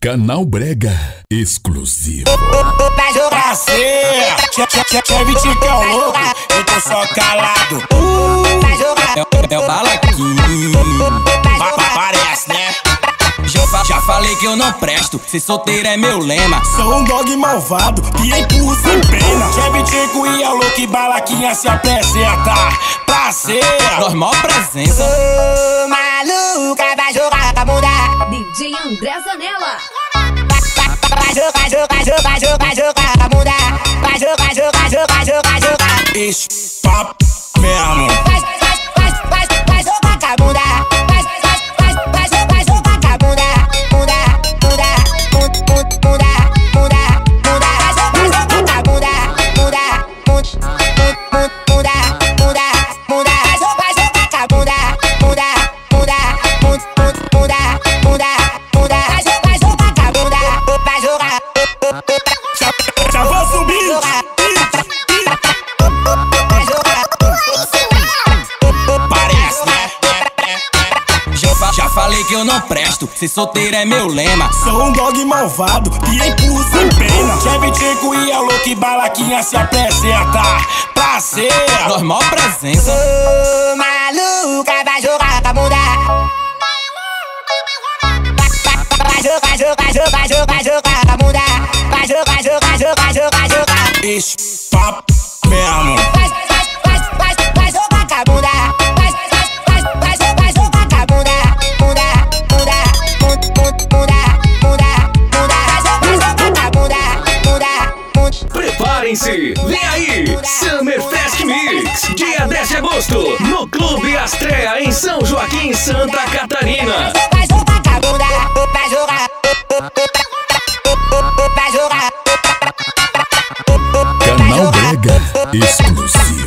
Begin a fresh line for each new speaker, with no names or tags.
Canal Brega exclusivo.
Pra jogar cê, Chevy que é o louco, eu tô só calado. Pra jogar
É o balaquinho.
Parece, né?
Já falei que eu não presto, ser solteiro é meu lema.
Sou um dog malvado que empurro sem pena. Chevy Chico e é o louco e balaquinha se apresenta. Pra ser
Normal presença.
Ô, maluca, vai jogar pra mudar.
DJ André Zanella.
Vai jogar pra mudar. Vai jogar. Esse papo mesmo. Vai jogar pra mudar. Vai jogar pra mudar. Já vou subir. Parece, né?
Já falei que eu não presto, ser solteiro é meu lema.
Sou um dog malvado que empurro sem pena. Chevy Chico e é o louco e balaquinha se apresenta. Pra ser
Normal presença.
Ô, maluca, vai jogar pra mudar. Vai jogar pra mudar. Vai jogar. Esse papo mesmo. Vai jogar pra mudar. Vai jogar pra mudar.
Preparem-se, vem aí, Summer Fest Mix, dia 10 de agosto, no Clube Astrea, em São Joaquim, Santa Catarina.
Vai jogar pra mudar. Vai jogar.
Canal Brega exclusivo.